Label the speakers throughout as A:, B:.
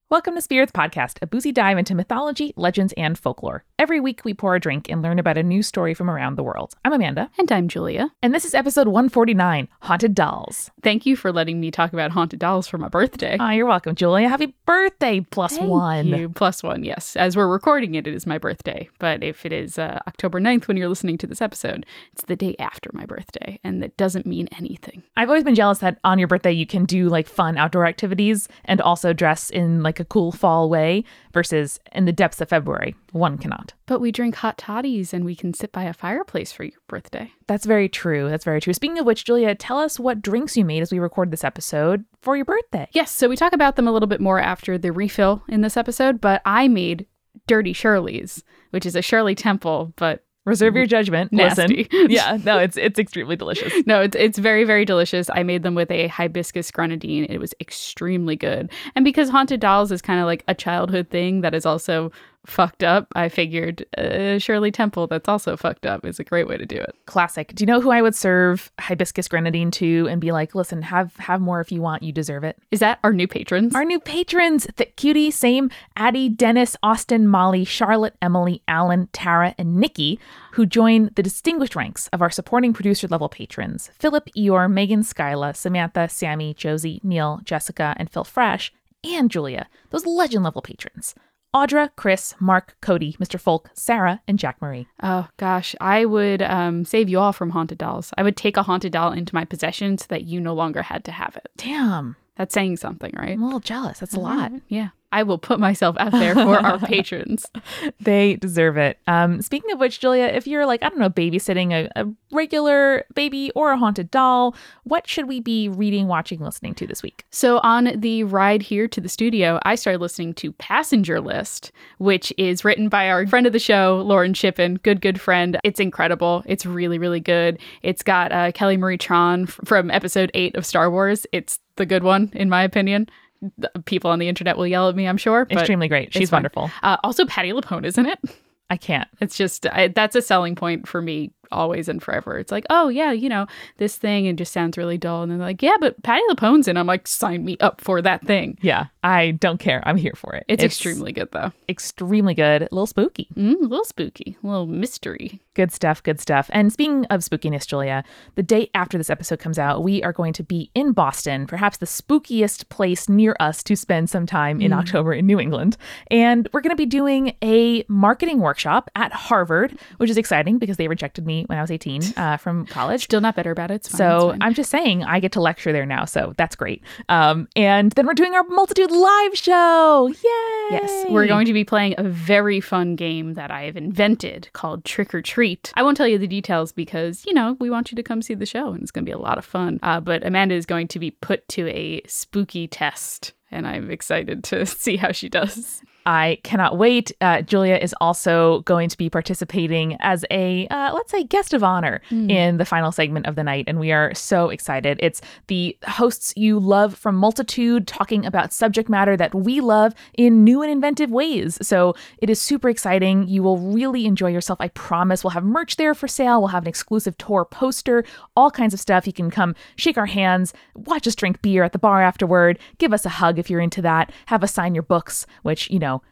A: Welcome to Spirits Podcast, a boozy dive into mythology, legends, and folklore. Every week we pour a drink and learn about a new story from around the world. I'm Amanda.
B: And I'm Julia.
A: And this is episode 149, Haunted Dolls.
B: Thank you for letting me talk about haunted dolls for my birthday.
A: Oh, you're welcome, Julia. Happy birthday, plus
B: Thank
A: one.
B: You. Plus one, yes. As we're recording it, it is my birthday. But if it is October 9th when you're listening to this episode, it's the day after my birthday. And that doesn't mean anything.
A: I've always been jealous that on your birthday you can do like fun outdoor activities and also dress in like a cool fall way versus in the depths of February. One cannot.
B: But we drink hot toddies and we can sit by a fireplace for your birthday.
A: That's very true. That's very true. Speaking of which, Julia, tell us what drinks you made as we record this episode for your birthday.
B: Yes, so we talk about them a little bit more after the refill in this episode, but I made Dirty Shirley's, which is a Shirley Temple, but
A: reserve your judgment.
B: Nasty.
A: Listen. Yeah, no, it's extremely delicious.
B: No, it's very, very delicious. I made them with a hibiscus grenadine. It was extremely good. And because haunted dolls is kind of like a childhood thing that is also fucked up, I figured Shirley Temple that's also fucked up is a great way to do it.
A: Classic. Do you know who I would serve hibiscus grenadine to and be like, listen, have more if you want, you deserve it?
B: Is that our new patrons?
A: Our new patrons, Thick Cutie, Same, Addie, Dennis, Austin, Molly, Charlotte, Emily, Alan, Tara, and Nikki, who join the distinguished ranks of our supporting producer level patrons: Philip, Eeyore, Megan, Skyla, Samantha, Sammy, Josie, Neil, Jessica, and Phil Fresh, and Julia, those legend level patrons: Audra, Chris, Mark, Cody, Mr. Folk, Sarah, and Jack Marie.
B: Oh, gosh. I would save you all from haunted dolls. I would take a haunted doll into my possession so that you no longer had to have it.
A: Damn.
B: That's saying something, right?
A: I'm a little jealous. That's a lot.
B: Yeah. I will put myself out there for our patrons.
A: They deserve it. Speaking of which, Julia, if you're like, I don't know, babysitting a regular baby or a haunted doll, what should we be reading, watching, listening to this week?
B: So on the ride here to the studio, I started listening to Passenger List, which is written by our friend of the show, Lauren Shippen. Good friend. It's incredible. It's really, really good. It's got Kelly Marie Tran from episode 8 of Star Wars. It's the good one, in my opinion. People on the internet will yell at me, I'm sure.
A: Extremely great. She's wonderful.
B: Also, Patti LuPone is in it.
A: I can't.
B: It's just, that's a selling point for me always and forever. It's like, oh, yeah, you know, this thing, it just sounds really dull. And then they're like, yeah, but Patti LuPone's in. I'm like, sign me up for that thing.
A: Yeah, I don't care. I'm here for it.
B: It's extremely good, though.
A: Extremely good. A little spooky.
B: A little spooky. A little mystery.
A: Good stuff. Good stuff. And speaking of spookiness, Julia, the day after this episode comes out, we are going to be in Boston, perhaps the spookiest place near us to spend some time in October in New England. And we're going to be doing a marketing workshop at Harvard, which is exciting because they rejected me when I was 18 from college.
B: Still not better about it. It's fine,
A: so
B: it's fine.
A: I'm just saying I get to lecture there now. So that's great. And then we're doing our Multitude live show. Yay!
B: Yes, we're going to be playing a very fun game that I have invented called Trick or Treat. I won't tell you the details because, you know, we want you to come see the show and it's going to be a lot of fun. But Amanda is going to be put to a spooky test and I'm excited to see how she does.
A: I cannot wait. Julia is also going to be participating as a, let's say, guest of honor in the final segment of the night. And we are so excited. It's the hosts you love from Multitude talking about subject matter that we love in new and inventive ways. So it is super exciting. You will really enjoy yourself. I promise. We'll have merch there for sale. We'll have an exclusive tour poster, all kinds of stuff. You can come shake our hands, watch us drink beer at the bar afterward, give us a hug if you're into that, have us sign your books, which, you know,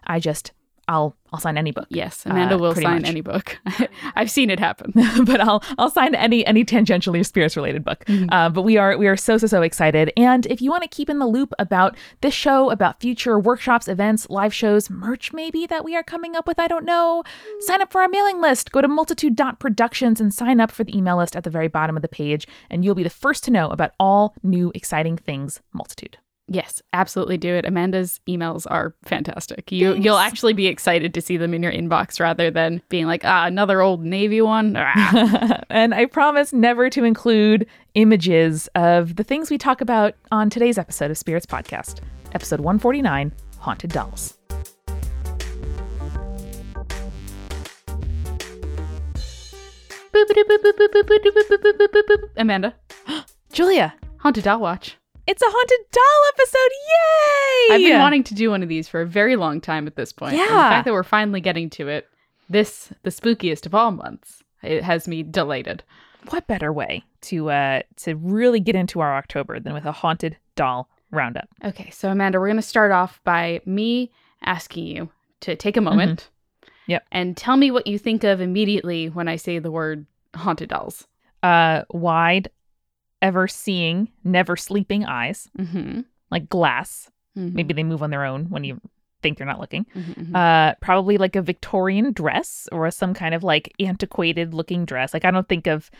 A: I'll sign any book.
B: Yes, Amanda will sign
A: much.
B: any book. I've seen it happen.
A: But I'll sign any tangentially spirits related book. But we are so excited. And if you want to keep in the loop about this show, about future workshops, events, live shows, merch maybe that we are coming up with, I don't know, sign up for our mailing list. Go to multitude.productions and sign up for the email list at the very bottom of the page. And you'll be the first to know about all new exciting things Multitude.
B: Yes, absolutely do it. Amanda's emails are fantastic. You'll actually be excited to see them in your inbox rather than being like, another old Navy one.
A: And I promise never to include images of the things we talk about on today's episode of Spirits Podcast, episode 149, Haunted Dolls.
B: Amanda.
A: Julia.
B: Haunted Doll Watch.
A: It's a haunted doll episode. Yay!
B: I've been wanting to do one of these for a very long time at this point.
A: Yeah.
B: And the fact that we're finally getting to it, the spookiest of all months, it has me delighted.
A: What better way to really get into our October than with a haunted doll roundup.
B: Okay, so Amanda, we're going to start off by me asking you to take a moment
A: Yep.
B: and tell me what you think of immediately when I say the word haunted dolls.
A: Wide, ever seeing, never sleeping eyes, like glass. Maybe they move on their own when you think they're not looking. Probably like a Victorian dress or some kind of like antiquated looking dress. Like I don't think of,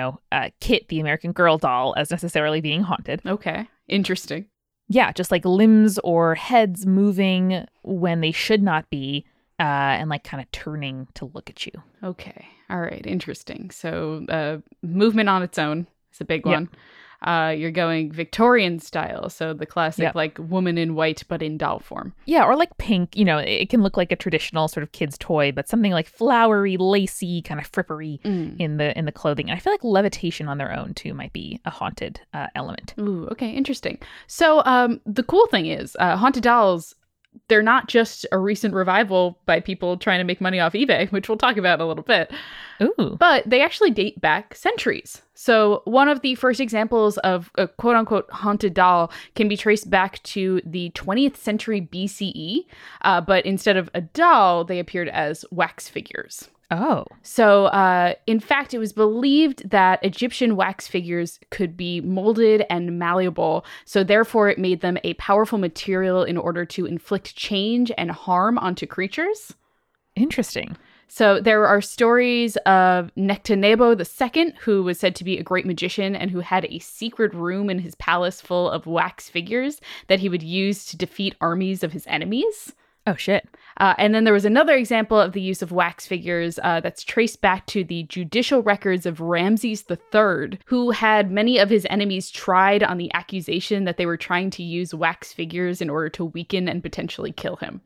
A: Kit, the American Girl doll, as necessarily being haunted.
B: Okay, interesting.
A: Yeah, just like limbs or heads moving when they should not be, and like kind of turning to look at you.
B: Okay, all right, interesting. So movement on its own is a big one. You're going Victorian style, so the classic like woman in white but in doll form.
A: Yeah, or like pink. It can look like a traditional sort of kid's toy, but something like flowery, lacy, kind of frippery in the clothing. And I feel like levitation on their own too might be a haunted element.
B: Ooh, okay, interesting. So the cool thing is, haunted dolls, they're not just a recent revival by people trying to make money off eBay, which we'll talk about in a little bit.
A: Ooh.
B: But they actually date back centuries. So one of the first examples of a quote-unquote haunted doll can be traced back to the 20th century BCE. But instead of a doll, they appeared as wax figures.
A: Oh.
B: So, in fact, it was believed that Egyptian wax figures could be molded and malleable, so therefore it made them a powerful material in order to inflict change and harm onto creatures.
A: Interesting.
B: So there are stories of Nectanebo II, who was said to be a great magician and who had a secret room in his palace full of wax figures that he would use to defeat armies of his enemies.
A: Oh, shit.
B: And then there was another example of the use of wax figures that's traced back to the judicial records of Ramses III, who had many of his enemies tried on the accusation that they were trying to use wax figures in order to weaken and potentially kill him.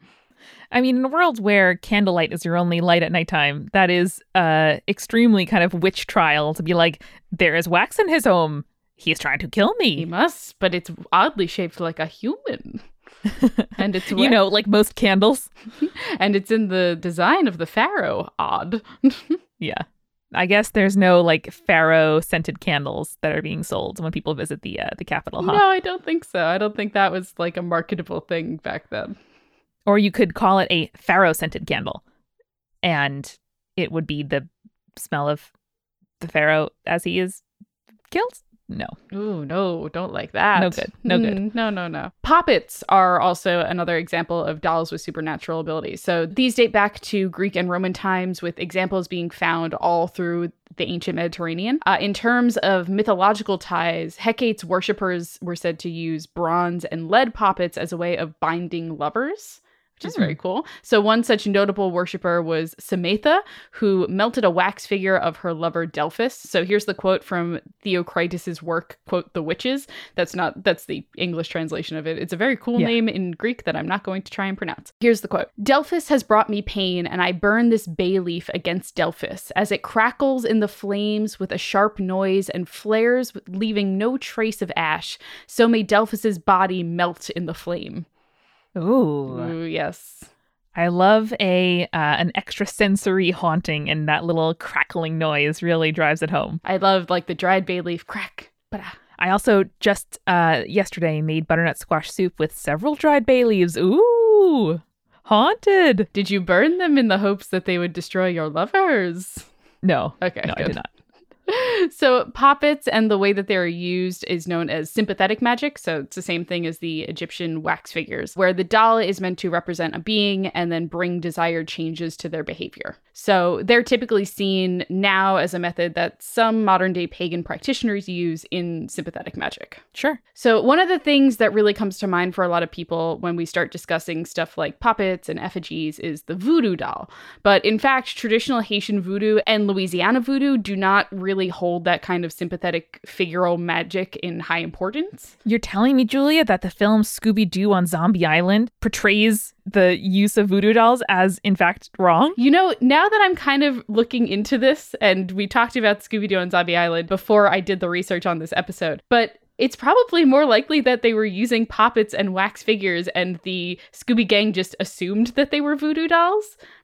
A: I mean, in a world where candlelight is your only light at nighttime, that is extremely kind of witch trial to be like, there is wax in his home. He's trying to kill me.
B: He must, but it's oddly shaped like a human. And it's
A: like most candles.
B: And it's in the design of the pharaoh. Odd.
A: Yeah. I guess there's no like pharaoh scented candles that are being sold when people visit the capital, huh?
B: No, I don't think so. I don't think that was like a marketable thing back then.
A: Or you could call it a pharaoh scented candle, and it would be the smell of the pharaoh as he is killed. No.
B: Ooh, no, don't like that.
A: No good. No good.
B: No. Poppets are also another example of dolls with supernatural abilities. So these date back to Greek and Roman times, with examples being found all through the ancient Mediterranean. In terms of mythological ties, Hecate's worshippers were said to use bronze and lead poppets as a way of binding lovers, which is very cool. So one such notable worshiper was Samatha, who melted a wax figure of her lover Delphus. So here's the quote from Theocritus's work, quote, The Witches. That's the English translation of it. It's a very cool name in Greek that I'm not going to try and pronounce. Here's the quote. Delphus has brought me pain, and I burn this bay leaf against Delphus, as it crackles in the flames with a sharp noise and flares, leaving no trace of ash. So may Delphus's body melt in the flame.
A: Ooh,
B: yes.
A: I love an extrasensory haunting, and that little crackling noise really drives it home.
B: I love like the dried bay leaf crack.
A: I also just yesterday made butternut squash soup with several dried bay leaves. Ooh, haunted.
B: Did you burn them in the hopes that they would destroy your lovers?
A: No.
B: Okay.
A: No,
B: good.
A: I did not.
B: So poppets and the way that they're used is known as sympathetic magic. So it's the same thing as the Egyptian wax figures, where the doll is meant to represent a being and then bring desired changes to their behavior. So they're typically seen now as a method that some modern day pagan practitioners use in sympathetic magic.
A: Sure.
B: So one of the things that really comes to mind for a lot of people when we start discussing stuff like puppets and effigies is the voodoo doll. But in fact, traditional Haitian voodoo and Louisiana voodoo do not really hold that kind of sympathetic figural magic in high importance.
A: You're telling me, Julia, that the film Scooby-Doo on Zombie Island portrays the use of voodoo dolls as, in fact, wrong?
B: You know, now that I'm kind of looking into this, and we talked about Scooby-Doo on Zombie Island before I did the research on this episode, but it's probably more likely that they were using poppets and wax figures and the Scooby Gang just assumed that they were voodoo dolls,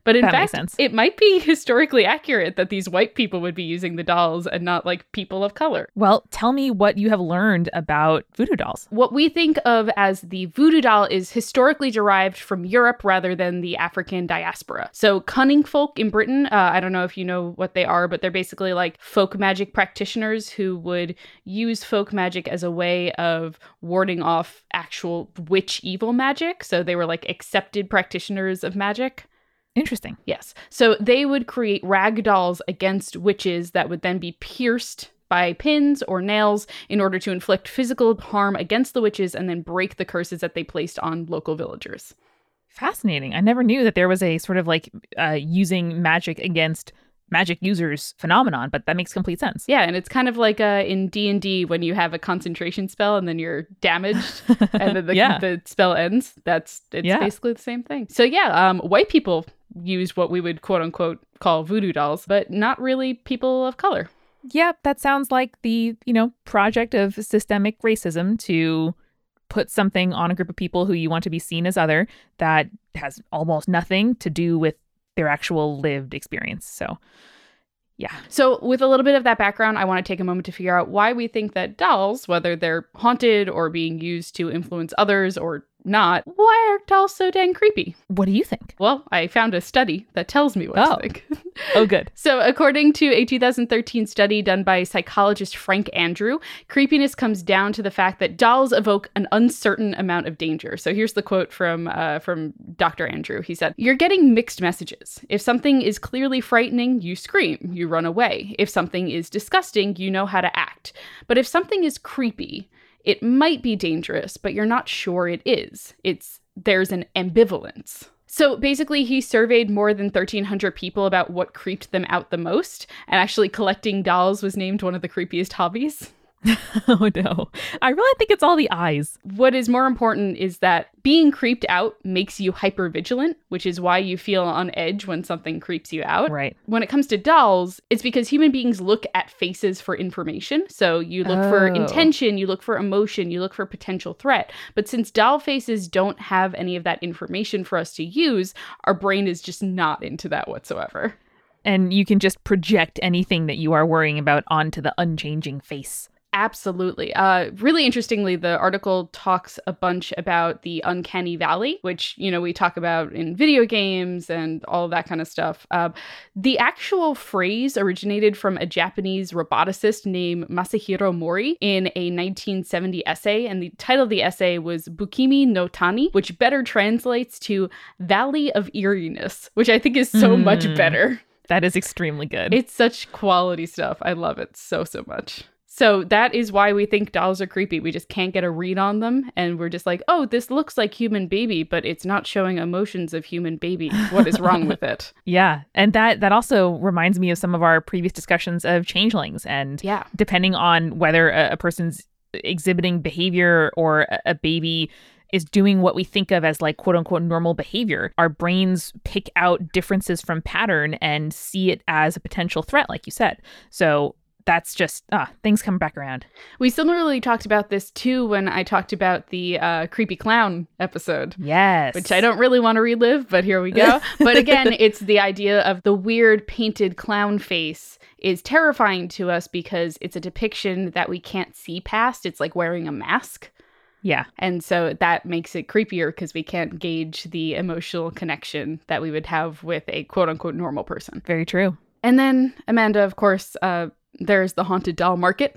B: But in
A: That makes
B: fact,
A: sense.
B: it might be historically accurate that these white people would be using the dolls and not like people of color.
A: Well, tell me what you have learned about voodoo dolls.
B: What we think of as the voodoo doll is historically derived from Europe rather than the African diaspora. So cunning folk in Britain, I don't know if you know what they are, but they're basically like folk magic practitioners who would use folk magic as a way of warding off actual witch evil magic. So they were like accepted practitioners of magic.
A: Interesting.
B: Yes. So they would create rag dolls against witches that would then be pierced by pins or nails in order to inflict physical harm against the witches and then break the curses that they placed on local villagers.
A: Fascinating. I never knew that there was a sort of like using magic against magic users phenomenon, but that makes complete sense.
B: Yeah, and it's kind of like in D&D when you have a concentration spell and then you're damaged and then the spell ends. It's basically the same thing. So white people use what we would quote unquote call voodoo dolls, but not really people of color.
A: Yeah, that sounds like the, project of systemic racism to put something on a group of people who you want to be seen as other that has almost nothing to do with their actual lived experience. So, yeah. So
B: with a little bit of that background, I want to take a moment to figure out why we think that dolls, whether they're haunted or being used to influence others or not, why are dolls so dang creepy?
A: What do you think?
B: Well, I found a study that tells me what to think.
A: Oh, good.
B: So according to a 2013 study done by psychologist Frank Andrew, creepiness comes down to the fact that dolls evoke an uncertain amount of danger. So here's the quote from Dr. Andrew. He said, "You're getting mixed messages. If something is clearly frightening, you scream, you run away. If something is disgusting, you know how to act. But if something is creepy, it might be dangerous, but you're not sure it is. There's an ambivalence." So basically, he surveyed more than 1,300 people about what creeped them out the most, and actually collecting dolls was named one of the creepiest hobbies.
A: Oh, no. I really think it's all the eyes.
B: What is more important is that being creeped out makes you hypervigilant, which is why you feel on edge when something creeps you out.
A: Right.
B: When it comes to dolls, it's because human beings look at faces for information. So you look for intention, you look for emotion, you look for potential threat. But since doll faces don't have any of that information for us to use, our brain is just not into that whatsoever.
A: And you can just project anything that you are worrying about onto the unchanging face.
B: Absolutely. Really interestingly, the article talks a bunch about the uncanny valley, which, we talk about in video games and all of that kind of stuff. The actual phrase originated from a Japanese roboticist named Masahiro Mori in a 1970 essay, and the title of the essay was Bukimi no Tani, which better translates to Valley of Eeriness, which I think is so much better.
A: That is extremely good.
B: It's such quality stuff. I love it so much. So that is why we think dolls are creepy. We just can't get a read on them. And we're just like, oh, this looks like human baby, but it's not showing emotions of human baby. What is wrong with it?
A: Yeah. And that also reminds me of some of our previous discussions of changelings. And depending on whether a person's exhibiting behavior or a baby is doing what we think of as like quote unquote normal behavior, our brains pick out differences from pattern and see it as a potential threat, like you said. So that's just, things come back around.
B: We similarly talked about this too when I talked about the creepy clown episode.
A: Yes.
B: Which I don't really want to relive, but here we go. But again, it's the idea of the weird painted clown face is terrifying to us because it's a depiction that we can't see past. It's like wearing a mask.
A: Yeah.
B: And so that makes it creepier because we can't gauge the emotional connection that we would have with a quote unquote normal person.
A: Very true.
B: And then, Amanda, of course, there's the haunted doll market.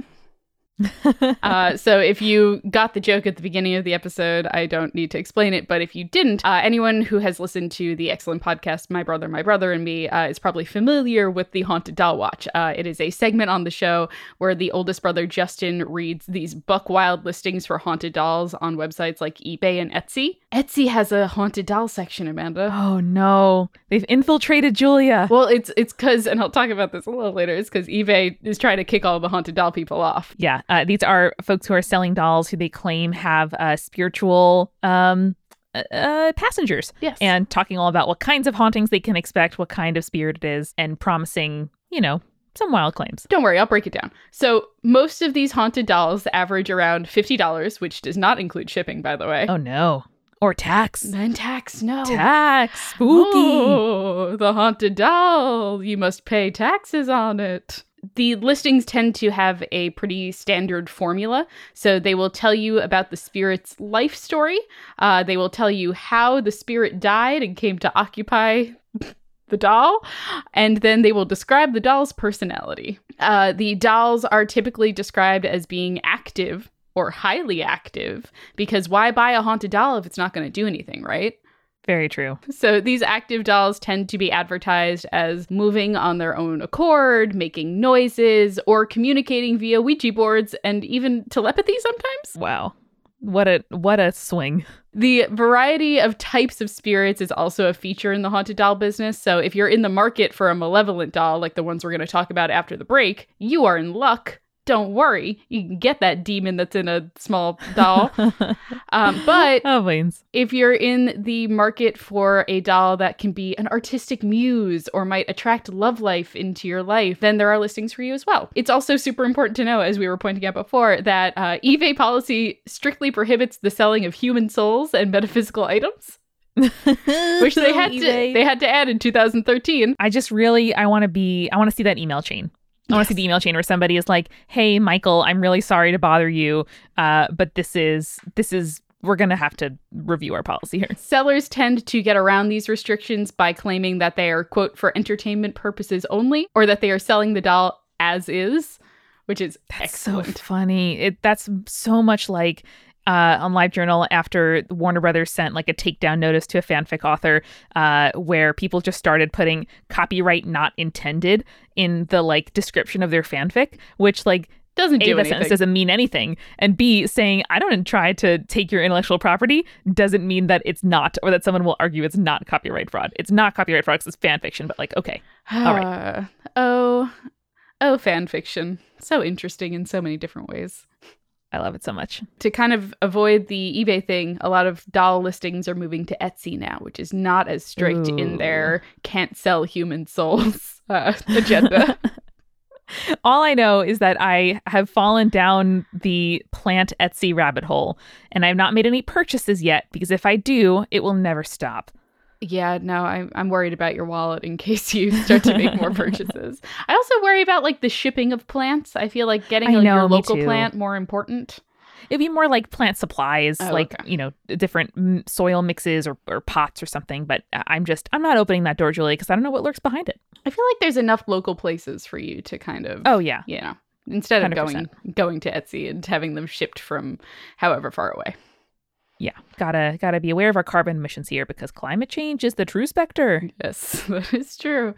B: So if you got the joke at the beginning of the episode, I don't need to explain it. But if you didn't, anyone who has listened to the excellent podcast, My Brother and Me, is probably familiar with the Haunted Doll Watch. It is a segment on the show where the oldest brother, Justin, reads these buck wild listings for haunted dolls on websites like eBay and Etsy. Etsy has a haunted doll section, Amanda.
A: Oh, no. They've infiltrated Julia.
B: Well, it's because, and I'll talk about this a little later, it's because eBay is trying to kick all the haunted doll people off.
A: Yeah. These are folks who are selling dolls who they claim have spiritual passengers.
B: Yes.
A: And talking all about what kinds of hauntings they can expect, what kind of spirit it is, and promising, some wild claims.
B: Don't worry, I'll break it down. So most of these haunted dolls average around $50, which does not include shipping, by the way.
A: Oh, no. Or tax.
B: Then tax, no.
A: Tax. Spooky.
B: Oh, the haunted doll. You must pay taxes on it. The listings tend to have a pretty standard formula. So they will tell you about the spirit's life story. They will tell you how the spirit died and came to occupy the doll. And then they will describe the doll's personality. The dolls are typically described as being active or highly active, because why buy a haunted doll if it's not going to do anything, right?
A: Very true.
B: So these active dolls tend to be advertised as moving on their own accord, making noises, or communicating via Ouija boards and even telepathy sometimes.
A: Wow. What a swing.
B: The variety of types of spirits is also a feature in the haunted doll business. So if you're in the market for a malevolent doll, like the ones we're going to talk about after the break, you are in luck. Don't worry, you can get that demon that's in a small doll. But if you're in the market for a doll that can be an artistic muse or might attract love life into your life, then there are listings for you as well. It's also super important to know, as we were pointing out before, that eBay policy strictly prohibits the selling of human souls and metaphysical items. Which they had to add in 2013.
A: I want to see that email chain. I want to see the email chain where somebody is like, hey, Michael, I'm really sorry to bother you, but this is we're going to have to review our policy here.
B: Sellers tend to get around these restrictions by claiming that they are, quote, for entertainment purposes only, or that they are selling the doll as is, which is excellent.
A: So funny. That's so much like on LiveJournal after Warner Brothers sent like a takedown notice to a fanfic author where people just started putting copyright not intended in the like description of their fanfic, which like
B: doesn't do
A: A, that sentence doesn't mean anything. And B, saying I don't try to take your intellectual property doesn't mean that it's not, or that someone will argue it's not copyright fraud. It's not copyright fraud because it's fan fiction, but like, okay. All right.
B: Oh, fan fiction. So interesting in so many different ways.
A: I love it so much.
B: To kind of avoid the eBay thing, a lot of doll listings are moving to Etsy now, which is not as strict in their can't sell human souls agenda.
A: All I know is that I have fallen down the plant Etsy rabbit hole, and I've not made any purchases yet, because if I do, it will never stop.
B: Yeah, no, I'm worried about your wallet in case you start to make more purchases. I also worry about like the shipping of plants. I feel like getting your local plant more important.
A: It'd be more like plant supplies, different soil mixes or pots or something. But I'm not opening that door, Julie, because I don't know what lurks behind it.
B: I feel like there's enough local places for you to kind of, instead of 100%. going to Etsy and having them shipped from however far away.
A: Yeah, gotta be aware of our carbon emissions here, because climate change is the true specter.
B: Yes, that is true.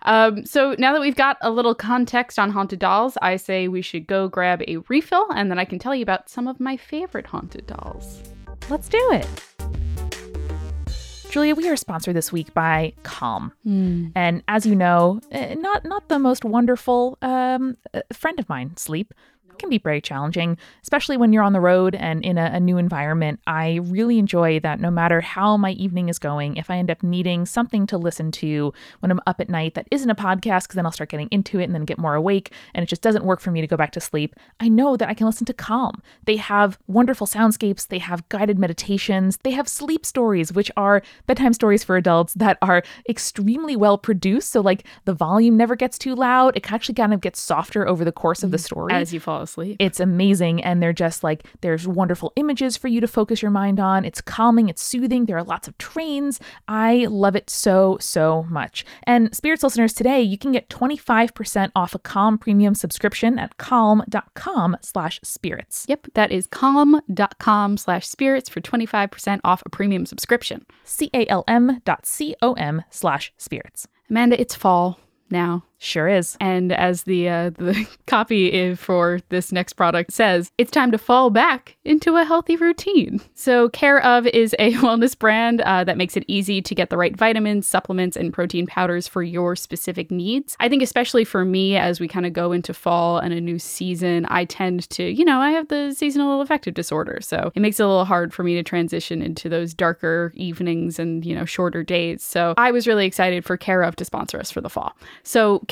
B: So now that we've got a little context on haunted dolls, I say we should go grab a refill, and then I can tell you about some of my favorite haunted dolls.
A: Let's do it. Julia, we are sponsored this week by Calm. And as you know, not the most wonderful friend of mine, sleep. Can be very challenging, especially when you're on the road and in a new environment. I really enjoy that no matter how my evening is going, if I end up needing something to listen to when I'm up at night that isn't a podcast, because then I'll start getting into it and then get more awake, and it just doesn't work for me to go back to sleep, I know that I can listen to Calm. They have wonderful soundscapes, they have guided meditations, they have sleep stories, which are bedtime stories for adults that are extremely well produced, so like the volume never gets too loud. It actually kind of gets softer over the course of the story.
B: As you fall asleep.
A: It's amazing. And they're just like, there's wonderful images for you to focus your mind on. It's calming. It's soothing. There are lots of trains. I love it so, so much. And Spirits listeners, today you can get 25% off a Calm premium subscription at calm.com/spirits.
B: Yep, that is calm.com/spirits for 25% off a premium subscription.
A: calm.com/spirits.
B: Amanda, it's fall now.
A: Sure is.
B: And as the copy for this next product says, it's time to fall back into a healthy routine. So Care of is a wellness brand that makes it easy to get the right vitamins, supplements, and protein powders for your specific needs. I think especially for me, as we kind of go into fall and a new season, I tend to, I have the seasonal affective disorder. So it makes it a little hard for me to transition into those darker evenings and, shorter days. So I was really excited for Care of to sponsor us for the fall. So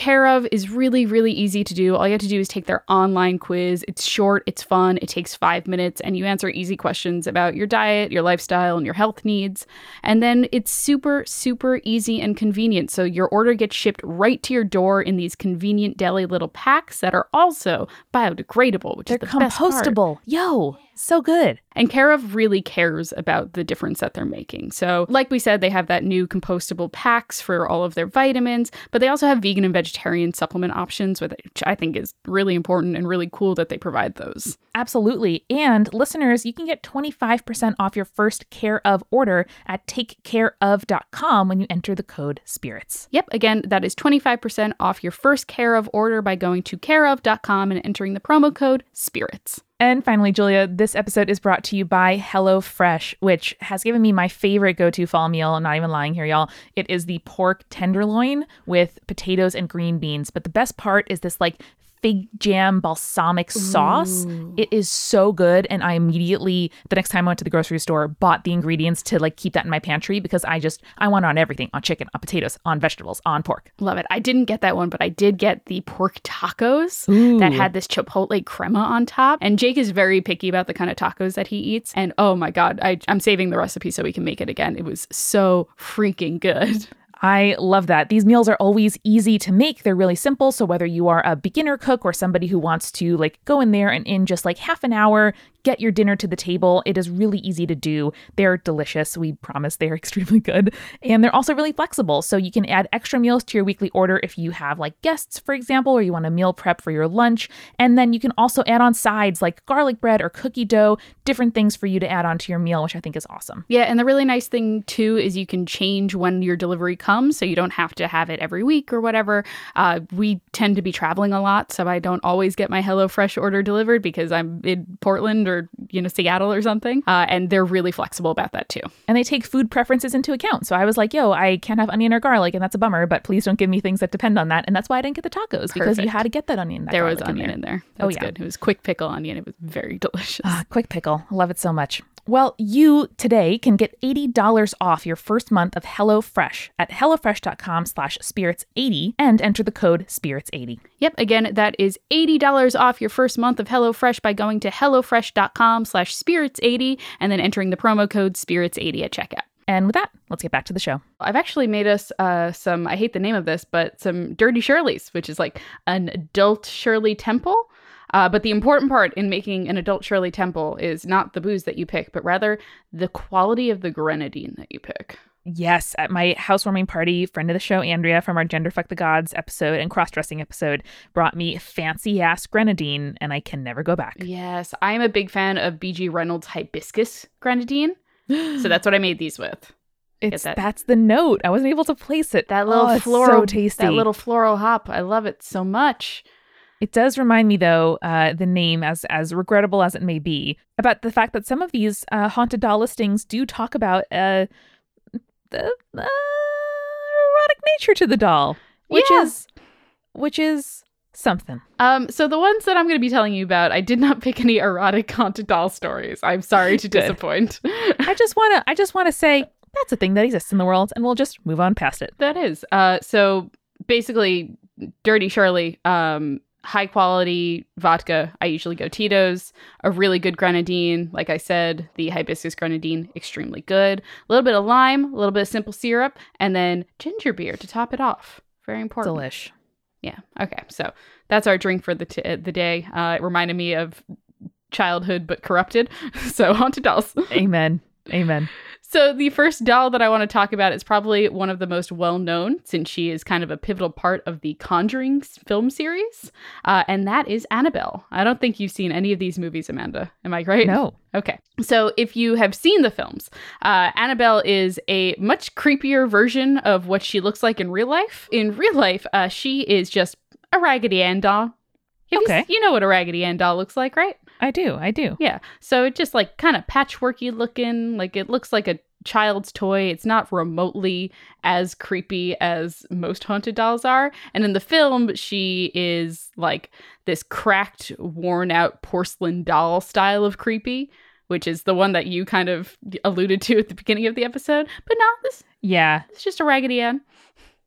B: Care of is really, really easy to do. All you have to do is take their online quiz. It's short, it's fun, it takes 5 minutes, and you answer easy questions about your diet, your lifestyle, and your health needs. And then it's super, super easy and convenient. So your order gets shipped right to your door in these convenient deli little packs that are also biodegradable, which is the best part.
A: They're compostable. Yo, so good.
B: And Care of really cares about the difference that they're making. So like we said, they have that new compostable packs for all of their vitamins, but they also have vegan and vegetarian supplement options, which I think is really important and really cool that they provide those.
A: Absolutely. And listeners, you can get 25% off your first Care of order at takecareof.com when you enter the code SPIRITS.
B: Yep. Again, that is 25% off your first Care of order by going to careof.com and entering the promo code SPIRITS.
A: And finally, Julia, this episode is brought to you by HelloFresh, which has given me my favorite go-to fall meal. I'm not even lying here, y'all. It is the pork tenderloin with potatoes and green beans. But the best part is this like fig jam balsamic sauce.
B: Ooh.
A: It is so good. And I immediately, the next time I went to the grocery store, bought the ingredients to like keep that in my pantry because I want it on everything, on chicken, on potatoes, on vegetables, on pork.
B: Love it. I didn't get that one, but I did get the pork tacos that had this chipotle crema on top. And Jake is very picky about the kind of tacos that he eats. And oh my God, I'm saving the recipe so we can make it again. It was so freaking good.
A: I love that. These meals are always easy to make. They're really simple. So whether you are a beginner cook or somebody who wants to like go in there and in just like half an hour, get your dinner to the table, it is really easy to do. They're delicious. We promise they're extremely good. And they're also really flexible. So you can add extra meals to your weekly order if you have like guests, for example, or you want to meal prep for your lunch. And then you can also add on sides like garlic bread or cookie dough, different things for you to add on to your meal, which I think is awesome.
B: Yeah. And the really nice thing too is you can change when your delivery comes. So you don't have to have it every week or whatever. We tend to be traveling a lot, so I don't always get my HelloFresh order delivered because I'm in Portland or, Seattle or something. And they're really flexible about that too.
A: And they take food preferences into account. So I was like, yo, I can't have onion or garlic, and that's a bummer, but please don't give me things that depend on that. And that's why I didn't get the tacos, because you had to get that onion.
B: There was onion in there. That's good. It was quick pickle onion. It was very delicious.
A: Quick pickle. I love it so much. Well, you today can get $80 off your first month of HelloFresh at hellofresh.com/spirits80 and enter the code SPIRITS80.
B: Yep. Again, that is $80 off your first month of HelloFresh by going to hellofresh.com/spirits80 and then entering the promo code SPIRITS80 at checkout.
A: And with that, let's get back to the show.
B: I've actually made us some, I hate the name of this, but some Dirty Shirleys, which is like an adult Shirley Temple. But the important part in making an adult Shirley Temple is not the booze that you pick, but rather the quality of the grenadine that you pick.
A: Yes, at my housewarming party, friend of the show, Andrea, from our Gender Fuck the Gods episode and cross-dressing episode, brought me fancy-ass grenadine, and I can never go back.
B: Yes, I'm a big fan of B.G. Reynolds hibiscus grenadine, so that's what I made these with.
A: That's the note. I wasn't able to place it.
B: That little
A: floral, so tasty.
B: That little floral hop. I love it so much.
A: It does remind me, though, the name, as regrettable as it may be, about the fact that some of these haunted doll listings do talk about the erotic nature to the doll, which is something.
B: So the ones that I'm going to be telling you about, I did not pick any erotic haunted doll stories. I'm sorry to disappoint.
A: I just want to say that's a thing that exists in the world, and we'll just move on past it.
B: That is. So basically, Dirty Shirley. High quality vodka. I usually go Tito's. A really good grenadine. Like I said, the hibiscus grenadine, extremely good. A little bit of lime, a little bit of simple syrup, and then ginger beer to top it off. Very important.
A: Delish.
B: Yeah. Okay. So that's our drink for the day. It reminded me of childhood, but corrupted. So haunted dolls.
A: Amen. Amen.
B: So the first doll that I want to talk about is probably one of the most well-known, since she is kind of a pivotal part of the Conjuring film series, and that is Annabelle. I don't think you've seen any of these movies, Amanda. Am I right?
A: No.
B: Okay. So if you have seen the films, Annabelle is a much creepier version of what she looks like in real life. In real life, she is just a Raggedy Ann doll. You know what a Raggedy Ann doll looks like, right?
A: I do.
B: Yeah. So it just like kind of patchworky looking, like it looks like a child's toy. It's not remotely as creepy as most haunted dolls are. And in the film, she is like this cracked, worn out porcelain doll style of creepy, which is the one that you kind of alluded to at the beginning of the episode. But no, it's just a Raggedy Ann.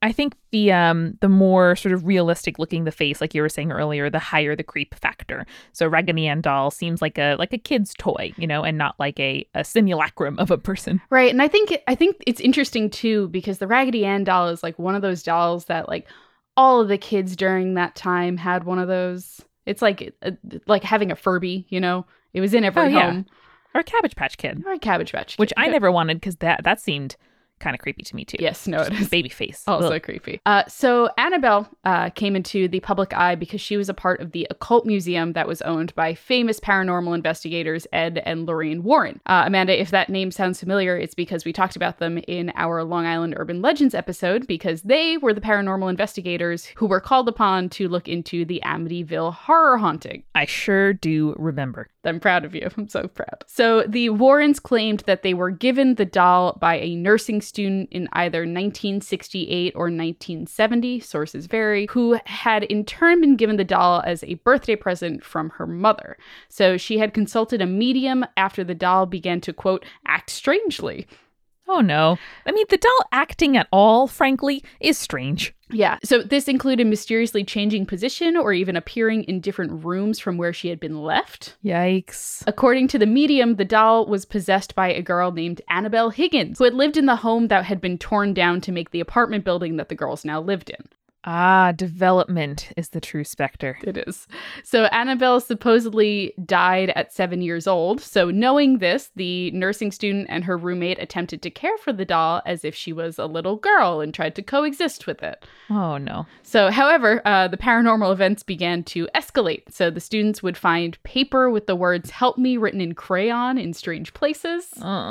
A: I think the more sort of realistic looking the face, like you were saying earlier, the higher the creep factor. So Raggedy Ann doll seems like a kid's toy, and not like a simulacrum of a person.
B: Right. And I think it's interesting too, because the Raggedy Ann doll is like one of those dolls that like all of the kids during that time had one of those. It's like having a Furby, It was in every home.
A: Or a Cabbage Patch Kid.
B: Or a Cabbage Patch Kid.
A: Which I never wanted because that seemed kind of creepy to me too.
B: Yes, no, it is.
A: Baby face.
B: Also
A: Ugh.
B: creepy. So Annabelle came into the public eye because she was a part of the occult museum that was owned by famous paranormal investigators Ed and Lorraine Warren. Amanda, if that name sounds familiar, it's because we talked about them in our Long Island Urban Legends episode, because they were the paranormal investigators who were called upon to look into the Amityville horror haunting.
A: I sure do remember.
B: I'm proud of you. I'm so proud. So the Warrens claimed that they were given the doll by a nursing student in either 1968 or 1970, sources vary, who had in turn been given the doll as a birthday present from her mother. So she had consulted a medium after the doll began to, quote, act strangely.
A: Oh no. I mean, the doll acting at all, frankly, is strange.
B: Yeah, so this included mysteriously changing position or even appearing in different rooms from where she had been left.
A: Yikes.
B: According to the medium, the doll was possessed by a girl named Annabelle Higgins, who had lived in the home that had been torn down to make the apartment building that the girls now lived in.
A: Ah, development is the true specter.
B: It is. So Annabelle supposedly died at 7 years old. So knowing this, the nursing student and her roommate attempted to care for the doll as if she was a little girl and tried to coexist with it.
A: Oh, no.
B: So, however, the paranormal events began to escalate. So the students would find paper with the words "help me" written in crayon in strange places.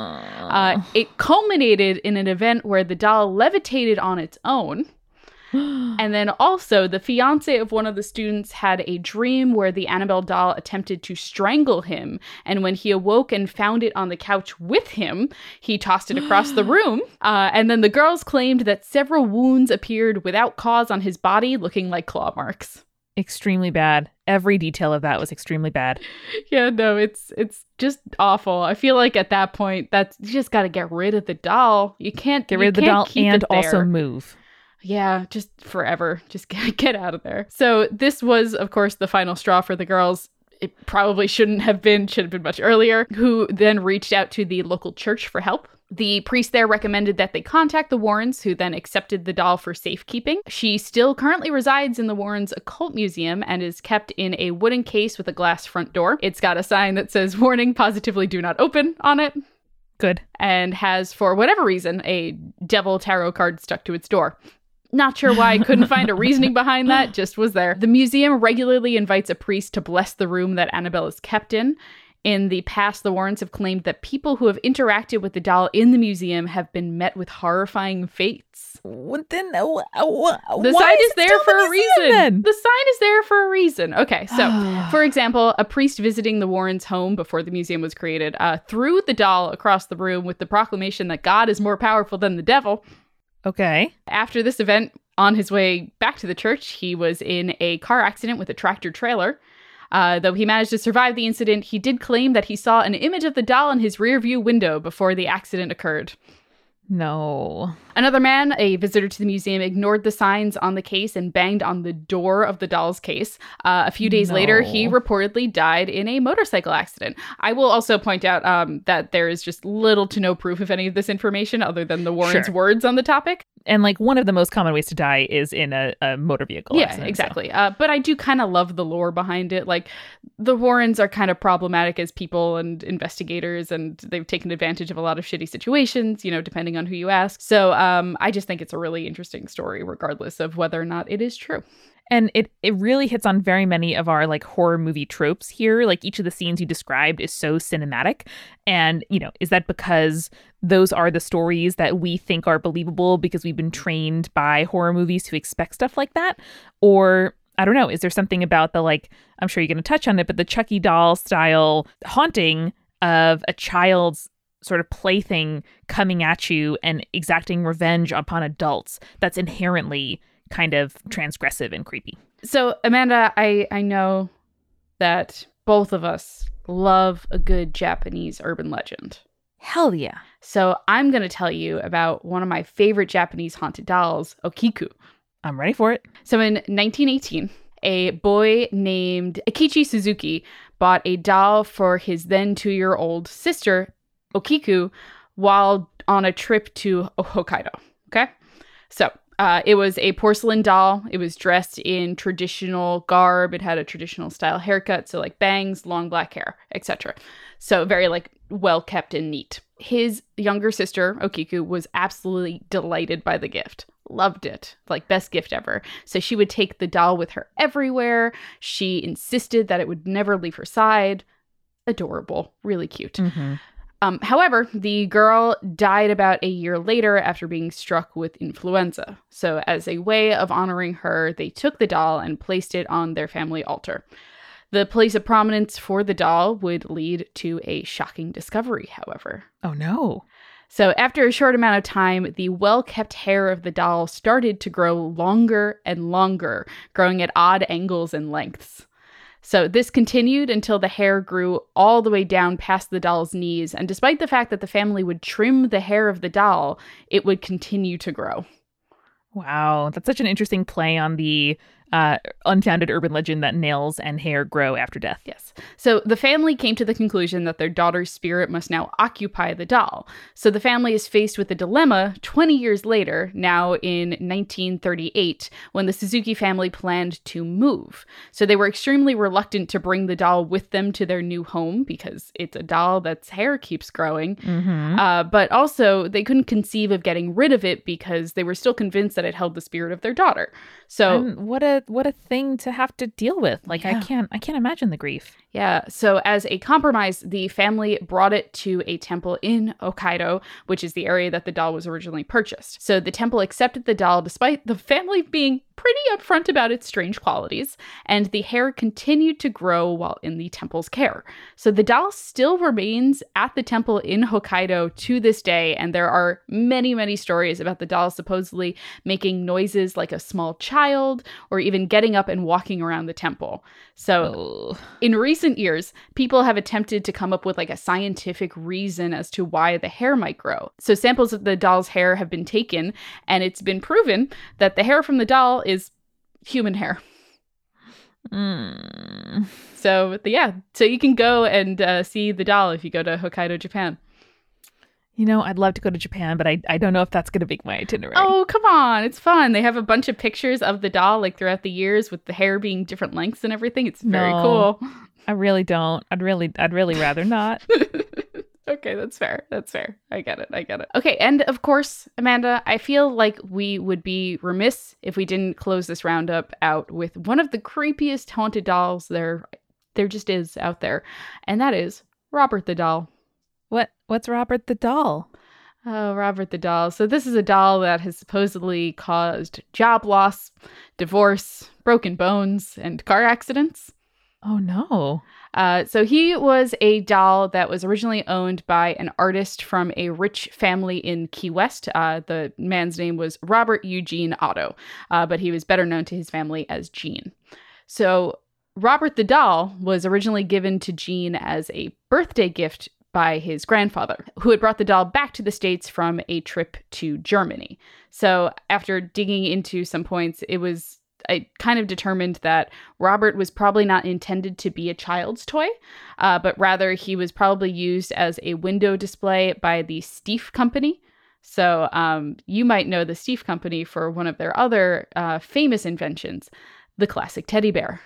B: It culminated in an event where the doll levitated on its own. And then also, the fiance of one of the students had a dream where the Annabelle doll attempted to strangle him. And when he awoke and found it on the couch with him, he tossed it across the room. And then the girls claimed that several wounds appeared without cause on his body, looking like claw marks.
A: Extremely bad. Every detail of that was extremely bad.
B: Yeah, no, it's just awful. I feel like at that point, you just got to get rid of the doll. You can't
A: get rid of the doll and also move.
B: Yeah, just forever. Just get out of there. So this was, of course, the final straw for the girls. It probably should have been much earlier, who then reached out to the local church for help. The priest there recommended that they contact the Warrens, who then accepted the doll for safekeeping. She still currently resides in the Warrens Occult Museum and is kept in a wooden case with a glass front door. It's got a sign that says, "Warning, positively do not open" on it.
A: Good.
B: And has, for whatever reason, a devil tarot card stuck to its door. Not sure why. I couldn't find a reasoning behind that. Just was there. The museum regularly invites a priest to bless the room that Annabelle is kept in. In the past, the Warrens have claimed that people who have interacted with the doll in the museum have been met with horrifying fates.
A: Well, then,
B: the sign is there for a reason.
A: Then?
B: The sign is there for a reason. Okay, so for example, a priest visiting the Warrens' home before the museum was created threw the doll across the room with the proclamation that God is more powerful than the devil.
A: Okay.
B: After this event, on his way back to the church, he was in a car accident with a tractor trailer. Though he managed to survive the incident, he did claim that he saw an image of the doll in his rearview window before the accident occurred.
A: No.
B: Another man, a visitor to the museum, ignored the signs on the case and banged on the door of the doll's case. A few days later, he reportedly died in a motorcycle accident. I will also point out that there is just little to no proof of any of this information other than the Warrens' words on the topic.
A: And like one of the most common ways to die is in a motor vehicle accident.
B: Yeah, exactly. So. But I do kind of love the lore behind it. Like the Warrens are kind of problematic as people and investigators, and they've taken advantage of a lot of shitty situations, depending on who you ask. So I just think it's a really interesting story, regardless of whether or not it is true.
A: And it really hits on very many of our like horror movie tropes here. Like each of the scenes you described is so cinematic. And, is that because those are the stories that we think are believable because we've been trained by horror movies to expect stuff like that? Or I don't know, is there something about the I'm sure you're going to touch on it, but the Chucky doll style haunting of a child's sort of plaything coming at you and exacting revenge upon adults that's inherently kind of transgressive and creepy.
B: So, Amanda, I know that both of us love a good Japanese urban legend.
A: Hell yeah.
B: So I'm going to tell you about one of my favorite Japanese haunted dolls, Okiku.
A: I'm ready for it.
B: So in 1918, a boy named Akichi Suzuki bought a doll for his then 2-year-old sister, Okiku, while on a trip to Hokkaido. Okay? So it was a porcelain doll. It was dressed in traditional garb. It had a traditional style haircut, so like bangs, long black hair, etc. So very like well kept and neat. His younger sister, Okiku, was absolutely delighted by the gift. Loved it. Like best gift ever. So she would take the doll with her everywhere. She insisted that it would never leave her side. Adorable. Really cute.
A: Mm-hmm.
B: However, the girl died about a year later after being struck with influenza. So as a way of honoring her, they took the doll and placed it on their family altar. The place of prominence for the doll would lead to a shocking discovery, however.
A: Oh, no.
B: So after a short amount of time, the well-kept hair of the doll started to grow longer and longer, growing at odd angles and lengths. So this continued until the hair grew all the way down past the doll's knees, and despite the fact that the family would trim the hair of the doll, it would continue to grow.
A: Wow, that's such an interesting play on the unfounded urban legend that nails and hair grow after death.
B: Yes. So the family came to the conclusion that their daughter's spirit must now occupy the doll. So the family is faced with a dilemma 20 years later, now in 1938, when the Suzuki family planned to move. So they were extremely reluctant to bring the doll with them to their new home because it's a doll that's hair keeps growing.
A: Mm-hmm.
B: But also they couldn't conceive of getting rid of it because they were still convinced that it held the spirit of their daughter. So
A: and what a thing to have to deal with. Like, yeah. I can't imagine the grief.
B: Yeah. So as a compromise, the family brought it to a temple in Hokkaido, which is the area that the doll was originally purchased. So the temple accepted the doll despite the family being pretty upfront about its strange qualities, and the hair continued to grow while in the temple's care. So the doll still remains at the temple in Hokkaido to this day, and there are many, many stories about the doll supposedly making noises like a small child, or even getting up and walking around the temple. So in recent years, people have attempted to come up with like a scientific reason as to why the hair might grow. So samples of the doll's hair have been taken, and it's been proven that the hair from the doll is human hair. So you can go and see the doll if you go to Hokkaido, Japan.
A: You know, I'd love to go to Japan, but I don't know if that's going to make my itinerary.
B: Oh, come on. It's fun. They have a bunch of pictures of the doll like throughout the years with the hair being different lengths and everything. It's very cool.
A: I really don't. I'd really rather not.
B: Okay, that's fair. That's fair. I get it. Okay, and of course, Amanda, I feel like we would be remiss if we didn't close this roundup out with one of the creepiest haunted dolls there just is out there, and that is Robert the Doll.
A: What's Robert the Doll?
B: Oh, Robert the Doll. So this is a doll that has supposedly caused job loss, divorce, broken bones, and car accidents.
A: Oh, no.
B: So he was a doll that was originally owned by an artist from a rich family in Key West. The man's name was Robert Eugene Otto, but he was better known to his family as Gene. So Robert the Doll was originally given to Gene as a birthday gift by his grandfather, who had brought the doll back to the States from a trip to Germany. So after digging into some points, I kind of determined that Robert was probably not intended to be a child's toy, but rather he was probably used as a window display by the Steiff Company. So you might know the Steiff Company for one of their other famous inventions, the classic teddy bear.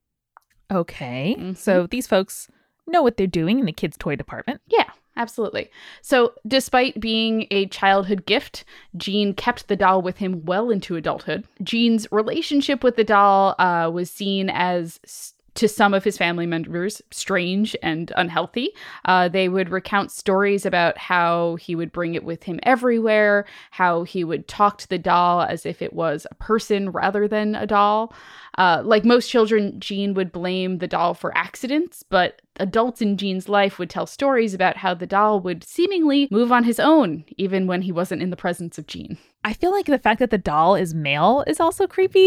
A: Okay. Mm-hmm. So these folks know what they're doing in the kids' toy department.
B: Yeah. Absolutely. So despite being a childhood gift, Gene kept the doll with him well into adulthood. Gene's relationship with the doll was seen as, to some of his family members, strange and unhealthy. They would recount stories about how he would bring it with him everywhere, how he would talk to the doll as if it was a person rather than a doll. Like most children, Gene would blame the doll for accidents, but adults in Gene's life would tell stories about how the doll would seemingly move on his own, even when he wasn't in the presence of Gene.
A: I feel like the fact that the doll is male is also creepy,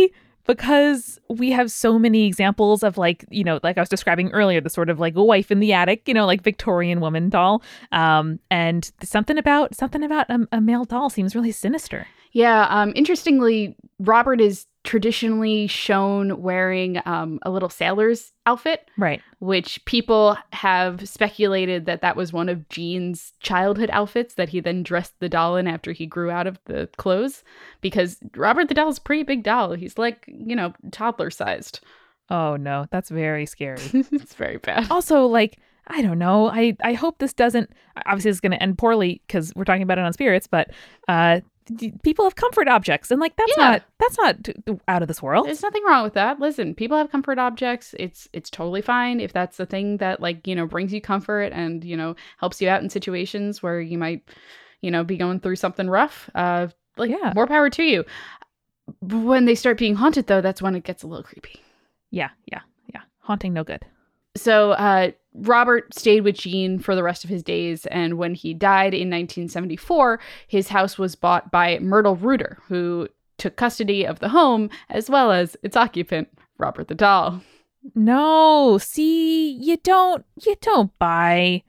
A: because we have so many examples of like, you know, like I was describing earlier, the sort of like wife in the attic, you know, like Victorian woman doll. And something about a male doll seems really sinister.
B: Yeah. Interestingly, Robert is traditionally shown wearing a little sailor's outfit.
A: Right.
B: Which people have speculated that was one of Gene's childhood outfits that he then dressed the doll in after he grew out of the clothes. Because Robert the doll is a pretty big doll. He's like, you know, toddler sized.
A: Oh, no, that's very scary.
B: It's very bad.
A: Also, like, I don't know. I hope this doesn't, obviously it's going to end poorly because we're talking about it on Spirits, but people have comfort objects and like that's not out of this world.
B: There's nothing wrong with that. Listen, people have comfort objects. It's totally fine if that's the thing that like, you know, brings you comfort and, you know, helps you out in situations where you might, you know, be going through something rough. More power to you. When they start being haunted though, that's when it gets a little creepy.
A: Yeah. Haunting no good.
B: So Robert stayed with Gene for the rest of his days, and when he died in 1974, his house was bought by Myrtle Reuter, who took custody of the home as well as its occupant, Robert the doll.
A: No, see, you don't buy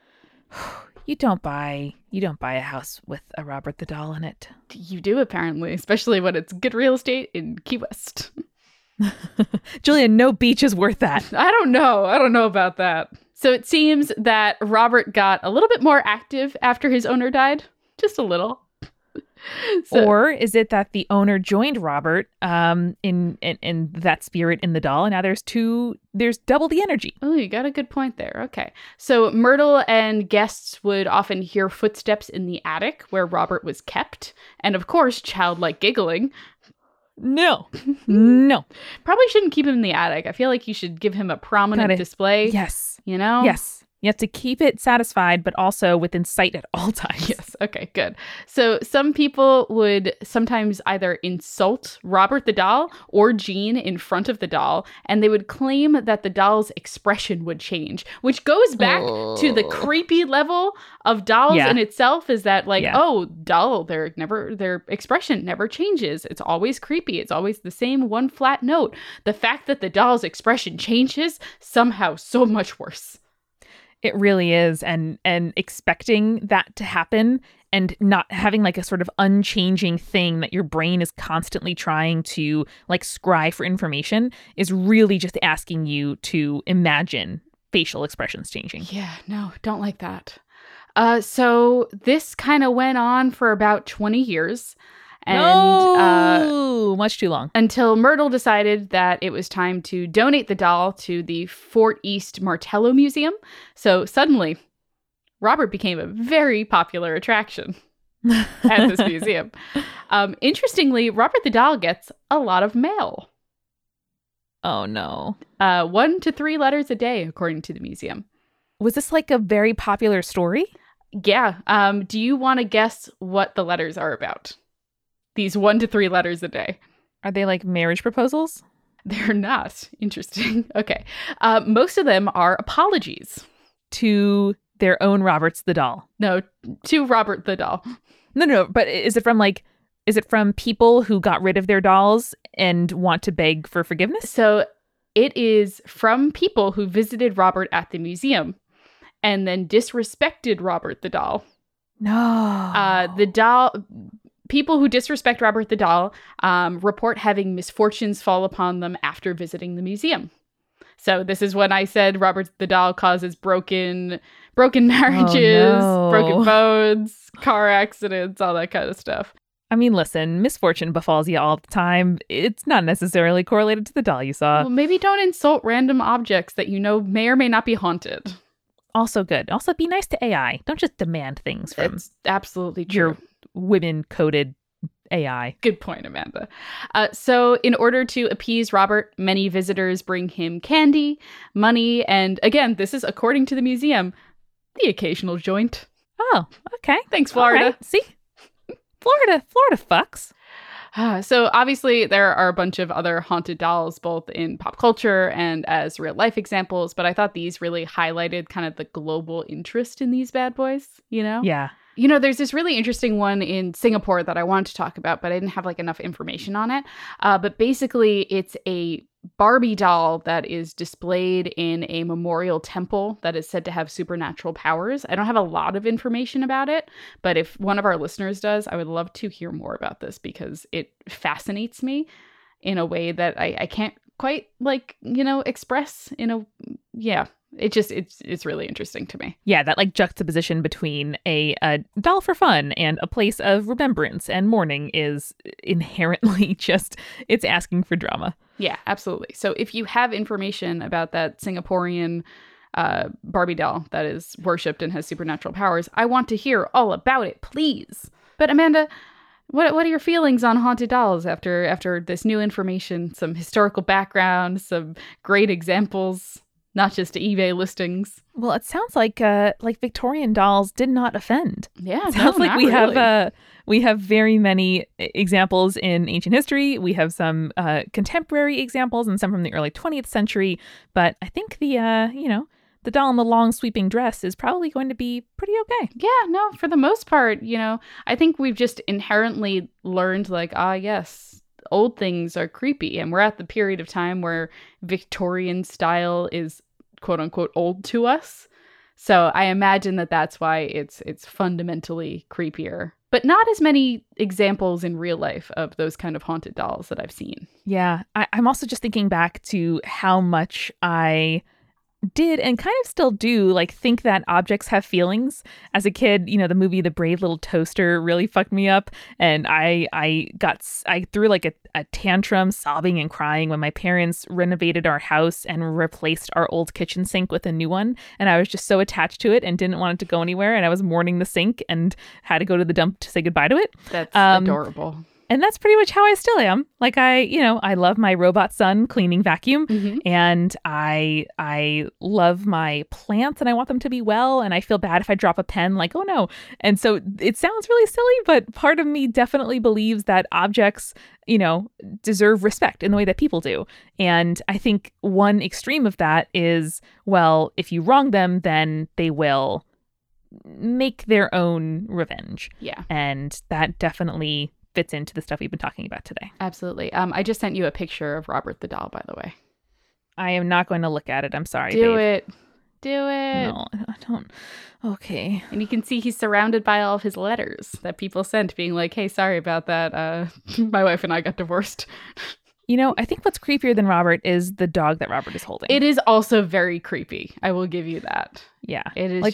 A: a house with a Robert the doll in it.
B: You do, apparently, especially when it's good real estate in Key West.
A: Julia, no beach is worth that.
B: I don't know about that. So it seems that Robert got a little bit more active after his owner died. Just a little.
A: Or is it that the owner joined Robert in that spirit in the doll, and now there's double the energy?
B: Oh, you got a good point there. Okay. So Myrtle and guests would often hear footsteps in the attic where Robert was kept. And of course, childlike giggling.
A: No.
B: Probably shouldn't keep him in the attic. I feel like you should give him a prominent display.
A: Yes.
B: You know?
A: Yes. You have to keep it satisfied, but also within sight at all times.
B: Yes. Okay, good. So some people would sometimes either insult Robert the doll or Gene in front of the doll, and they would claim that the doll's expression would change, which goes back to the creepy level of dolls in itself, is that like, doll, their expression never changes. It's always creepy. It's always the same one flat note. The fact that the doll's expression changes, somehow so much worse.
A: It really is. And expecting that to happen and not having like a sort of unchanging thing that your brain is constantly trying to like scry for information is really just asking you to imagine facial expressions changing.
B: Yeah, no, don't like that. So this kind of went on for about 20 years. And
A: much too long.
B: Until Myrtle decided that it was time to donate the doll to the Fort East Martello Museum. So suddenly, Robert became a very popular attraction at this museum. Interestingly, Robert the doll gets a lot of mail.
A: Oh, no.
B: 1 to 3 letters a day, according to the museum.
A: Was this like a very popular story?
B: Yeah. Do you want to guess what the letters are about? These 1 to 3 letters a day.
A: Are they like marriage proposals?
B: They're not. Interesting. Okay. Most of them are apologies.
A: To their own Roberts the doll?
B: No, to Robert the doll.
A: No. But is it from people who got rid of their dolls and want to beg for forgiveness?
B: So it is from people who visited Robert at the museum and then disrespected Robert the doll.
A: No.
B: People who disrespect Robert the doll report having misfortunes fall upon them after visiting the museum. So this is when I said Robert the doll causes broken marriages, broken bones, car accidents, all that kind of stuff.
A: I mean, listen, misfortune befalls you all the time. It's not necessarily correlated to the doll you saw.
B: Well, maybe don't insult random objects that you know may or may not be haunted.
A: Also good. Also be nice to AI. Don't just demand things from
B: It's absolutely true.
A: Your women-coded AI.
B: Good point, Amanda. So in order to appease Robert, many visitors bring him candy, money, and again, this is according to the museum, the occasional joint.
A: Oh, okay.
B: Thanks, Florida.
A: Right. See? Florida fucks.
B: So obviously there are a bunch of other haunted dolls, both in pop culture and as real life examples, but I thought these really highlighted kind of the global interest in these bad boys, you know?
A: Yeah.
B: You know, there's this really interesting one in Singapore that I wanted to talk about, but I didn't have like enough information on it. But basically, it's a Barbie doll that is displayed in a memorial temple that is said to have supernatural powers. I don't have a lot of information about it, but if one of our listeners does, I would love to hear more about this because it fascinates me in a way that I can't quite express it's really interesting to me.
A: Yeah, that like juxtaposition between a doll for fun and a place of remembrance and mourning is inherently just, it's asking for drama.
B: Yeah, absolutely. So if you have information about that Singaporean Barbie doll that is worshipped and has supernatural powers, I want to hear all about it, please. But Amanda, what are your feelings on haunted dolls after this new information, some historical background, some great examples? Not just eBay listings.
A: Well, it sounds like Victorian dolls did not offend.
B: Yeah,
A: it sounds like we have very many examples in ancient history. We have some contemporary examples and some from the early 20th century. But I think the doll in the long sweeping dress is probably going to be pretty okay.
B: Yeah, no, for the most part, I think we've just inherently learned yes, old things are creepy, and we're at the period of time where Victorian style is quote unquote old to us. So I imagine that's why it's fundamentally creepier, but not as many examples in real life of those kind of haunted dolls that I've seen.
A: Yeah, I'm also just thinking back to how much I did and kind of still do think that objects have feelings. As a kid, the movie The Brave Little Toaster really fucked me up, and I threw a tantrum, sobbing and crying when my parents renovated our house and replaced our old kitchen sink with a new one, and I was just so attached to it and didn't want it to go anywhere, and I was mourning the sink and had to go to the dump to say goodbye to it.
B: That's adorable.
A: And that's pretty much how I still am. I love my robot son cleaning vacuum, and I love my plants and I want them to be well. And I feel bad if I drop a pen, oh no. And so it sounds really silly, but part of me definitely believes that objects, deserve respect in the way that people do. And I think one extreme of that is, well, if you wrong them, then they will make their own revenge.
B: Yeah.
A: And that definitely fits into the stuff we've been talking about today.
B: Absolutely. I just sent you a picture of Robert the doll, by the way.
A: I am not going to look at it. I'm sorry,
B: Do
A: babe.
B: it. No,
A: I don't. Okay.
B: And you can see he's surrounded by all of his letters that people sent being like, hey, sorry about that. My wife and I got divorced.
A: I think what's creepier than Robert is the dog that Robert is holding.
B: It is also very creepy. I will give you that.
A: Yeah.
B: It is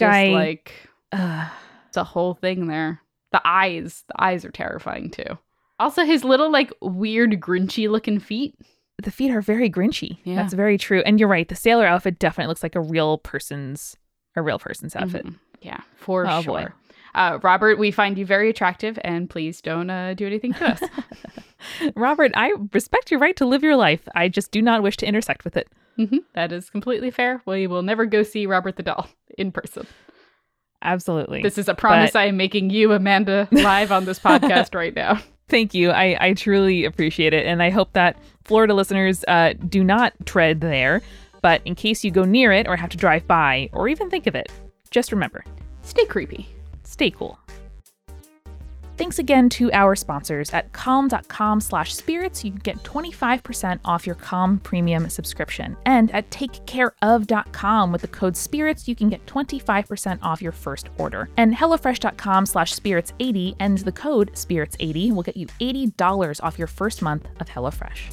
B: it's a whole thing there. The eyes are terrifying too. Also, his little weird Grinchy looking feet.
A: The feet are very Grinchy.
B: Yeah.
A: That's very true. And you're right. The sailor outfit definitely looks like a real person's outfit.
B: Mm-hmm. Yeah, for sure.
A: Boy.
B: Robert, we find you very attractive, and please don't do anything to us.
A: Robert, I respect your right to live your life. I just do not wish to intersect with it.
B: Mm-hmm. That is completely fair. We will never go see Robert the doll in person.
A: Absolutely.
B: This is a promise I am making you, Amanda, live on this podcast right now.
A: Thank you. I truly appreciate it. And I hope that Florida listeners do not tread there. But in case you go near it or have to drive by or even think of it, just remember,
B: stay creepy.
A: Stay cool. Thanks again to our sponsors. At calm.com/spirits, you can get 25% off your Calm premium subscription. And at takecareof.com with the code SPIRITS, you can get 25% off your first order. And HelloFresh.com/spirits80 and the code SPIRITS80 will get you $80 off your first month of HelloFresh.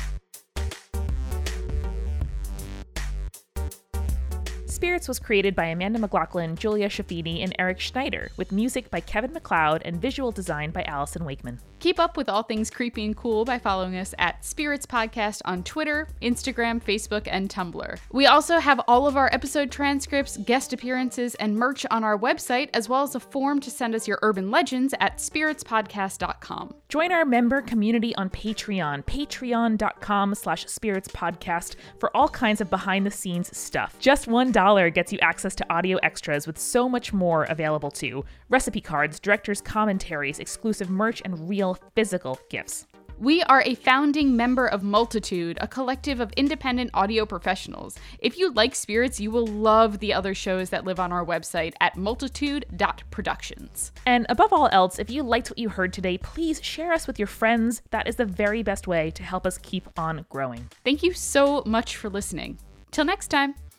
A: Spirits was created by Amanda McLaughlin, Julia Shafini, and Eric Schneider, with music by Kevin MacLeod and visual design by Allison Wakeman.
B: Keep up with all things creepy and cool by following us at Spirits Podcast on Twitter, Instagram, Facebook, and Tumblr. We also have all of our episode transcripts, guest appearances, and merch on our website, as well as a form to send us your urban legends at spiritspodcast.com.
A: Join our member community on Patreon, patreon.com/spiritspodcast, for all kinds of behind-the-scenes stuff. Just $1 gets you access to audio extras with so much more available too. Recipe cards, director's commentaries, exclusive merch, and real physical gifts.
B: We are a founding member of Multitude, a collective of independent audio professionals. If you like Spirits, you will love the other shows that live on our website at multitude.productions.
A: And above all else, if you liked what you heard today, please share us with your friends. That is the very best way to help us keep on growing.
B: Thank you so much for listening. Till next time.